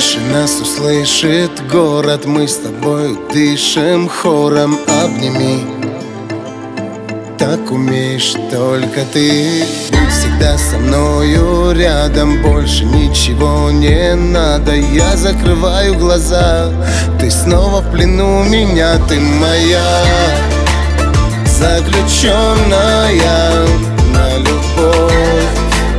Тише нас услышит город, мы с тобой дышим хором. Обними, так умеешь только ты. Будь всегда со мною рядом, больше ничего не надо. Я закрываю глаза, ты снова в плену меня. Ты моя заключенная на любовь,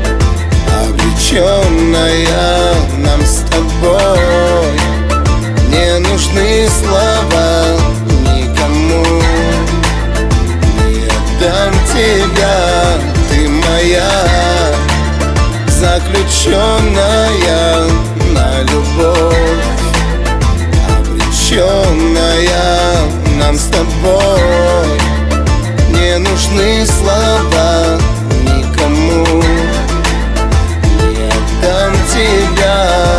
обреченная нам с тобой. Не нужны слова никому, не отдам тебя. Ты моя заключенная на любовь, обреченная нам с тобой. Не нужны слова никому, не отдам тебя.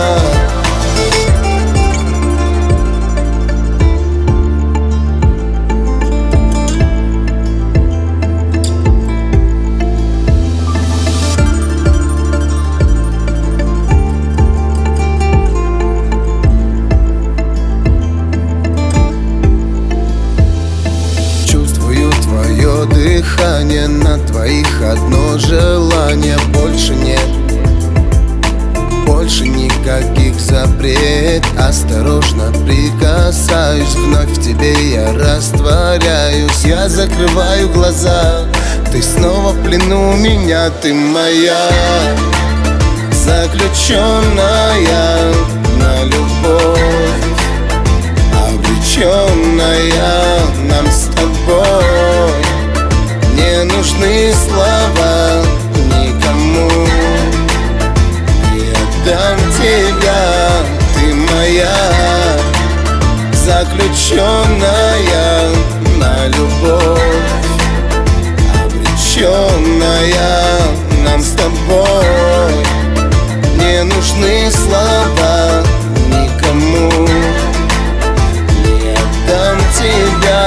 Дыхание на твоих одно желание. Больше нет, больше никаких запрет. Осторожно прикасаюсь, вновь в тебе я растворяюсь. Я закрываю глаза, ты снова в плену меня. Ты моя заключенная на любовь, обреченная нам с тобой. Не нужны слова никому, не отдам тебя. Ты моя заключенная на любовь, обреченная нам с тобой. Не нужны слова никому, не отдам тебя.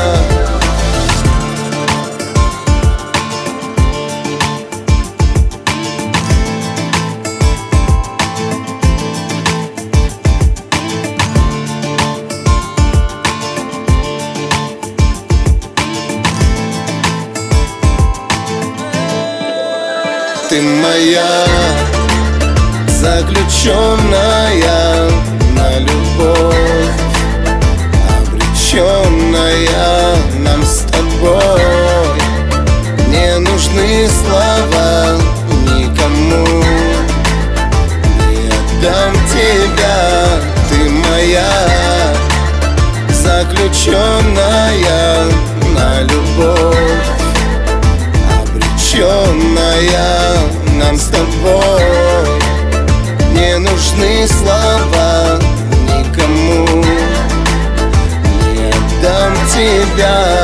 Ты моя заключенная на любовь, обреченная нам с тобой. Не нужны слова никому, не отдам тебя. Ты моя заключенная на любовь, обреченная нам с тобой. Не нужны слова никому, не отдам тебя.